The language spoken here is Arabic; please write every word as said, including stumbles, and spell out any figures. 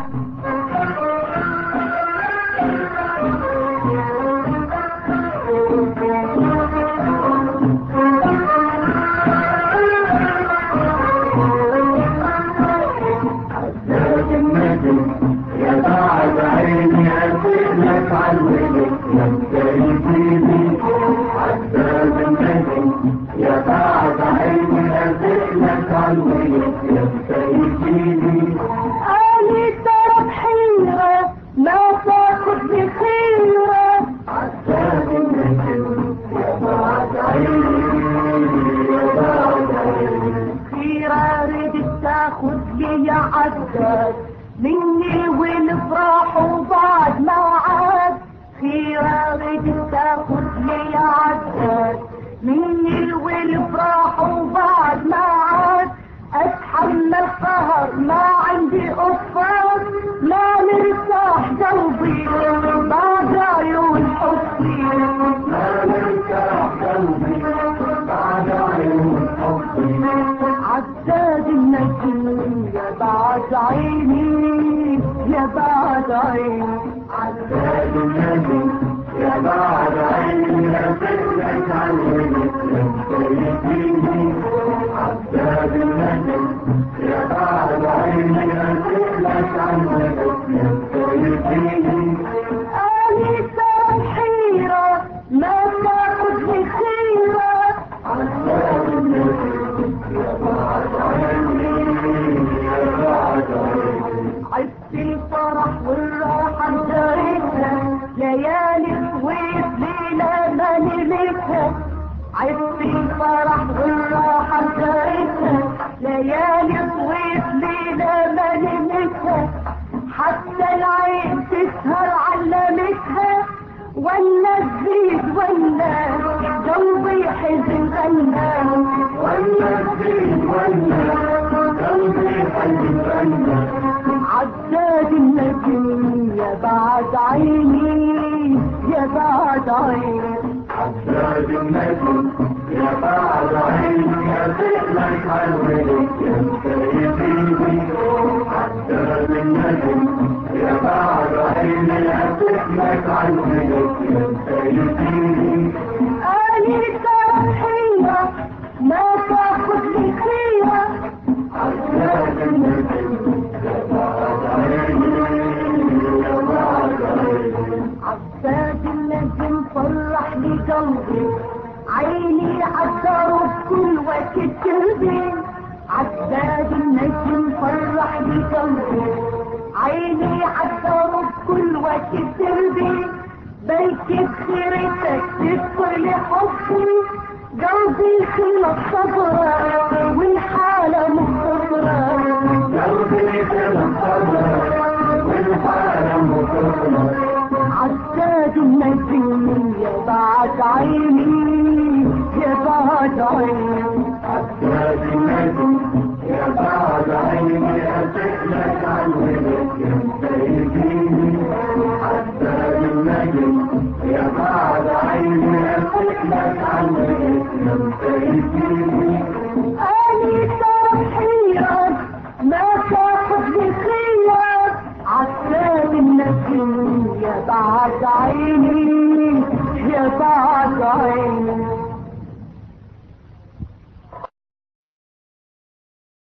مني والفرح وبعد ما عاد خيرة غدت تاخد لي عداد مني والفرح وبعد ما عاد اتحمل قهر ما عندي قصار ما مرتاح قلبي بعد عيون حبي ما مرتاح قلبي بعد عيون حبي عداد النجم يا بعد عيني يا بعد عيني عداد النجم يا بعد عيني أفكرك عنك يمتلكيني عداد النجم يا بعد عيني أفكرك عنك يمتلكيني أني ترى الحيرة ما تاخد لي خيرة عداد النجم يا بعد عيني يا بعد عيني عشت الفرح والراحة جارتها ليالي طويل ليلة ما نمتها عشت الفرح والراحة جارتها ليالي طويل ليلة ما نمتها حتى العين تسهر علمتها ولا تزيد ولا قلبي حزن غنى ولا تزيد ولا قلبي حزن غنى عداد النجم يا بعد عيني يا بعد عيني عداد النجم يا بعد عيني أفكرك عنك يمتلكيني عداد النجم يا بعد عيني أفكرك عنك يمتلكيني أني ترى الحيرة ما تاخد لي خيرة عداد النجم يا بعد عيني يا بعد عيني عداد النجم فرح لي قلبي عيني عالدار بكل وقت تهدي عداد النجم فرح لي قلبي عيني عالدار بكل وقت تهدي بلكي بخيرتك تدخل حبي قلبي خلص صبرة والحالة مخضرة قلبي خلص صبرة والحالة مخضرة عداد النجم يا بعد عيني يا بعد عيني عداد النجم يا بعد عيني أفكرك عنك يمتلكيني عداد النجم يا بعد عيني أفكرك عنك يمتلكيني أني ترى الحيرة ما تاخد لي خيرة عداد النجم يا بعد عيني